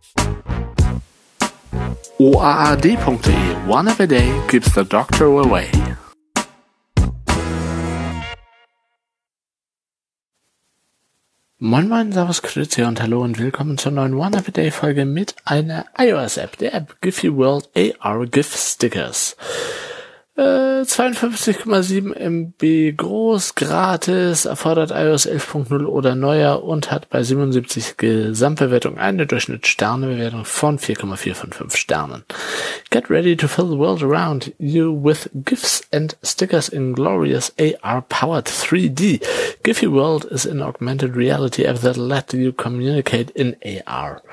OAAD.de One App a Day keeps the doctor away. Moin moin, servus, grüezi und hallo und willkommen zur neuen One App a Day Folge mit einer iOS-App, der App Giphy World AR GIF Stickers. 52,7 MB groß, gratis, erfordert iOS 11.0 oder neuer und hat bei 77 Gesamtbewertung eine Durchschnittssternebewertung von 4,455 Sternen. Get ready to fill the world around you with GIFs and stickers in glorious AR-powered 3D. Giphy World is an augmented reality app that let you communicate in AR.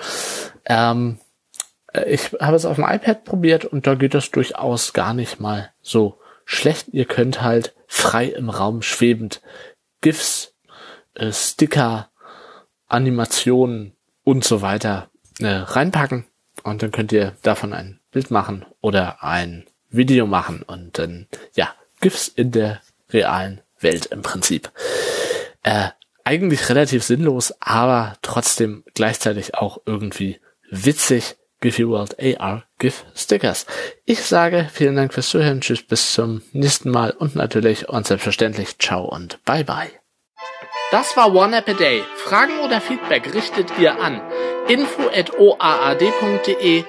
Ich habe es auf dem iPad probiert und da geht das durchaus gar nicht mal so schlecht. Ihr könnt halt frei im Raum schwebend GIFs, Sticker, Animationen und so weiter reinpacken und dann könnt ihr davon ein Bild machen oder ein Video machen und dann, GIFs in der realen Welt im Prinzip. Eigentlich relativ sinnlos, aber trotzdem gleichzeitig auch irgendwie witzig. Giphy World AR GIF Stickers. Ich sage vielen Dank fürs Zuhören, tschüss, bis zum nächsten Mal und natürlich und selbstverständlich ciao und bye bye. Das war One App a Day. Fragen oder Feedback richtet ihr an info@oaad.de,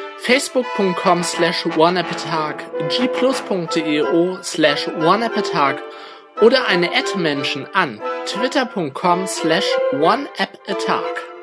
facebook.com/oneappatag, gplus.io/oneappatag oder eine @Menschen an twitter.com/oneappatag.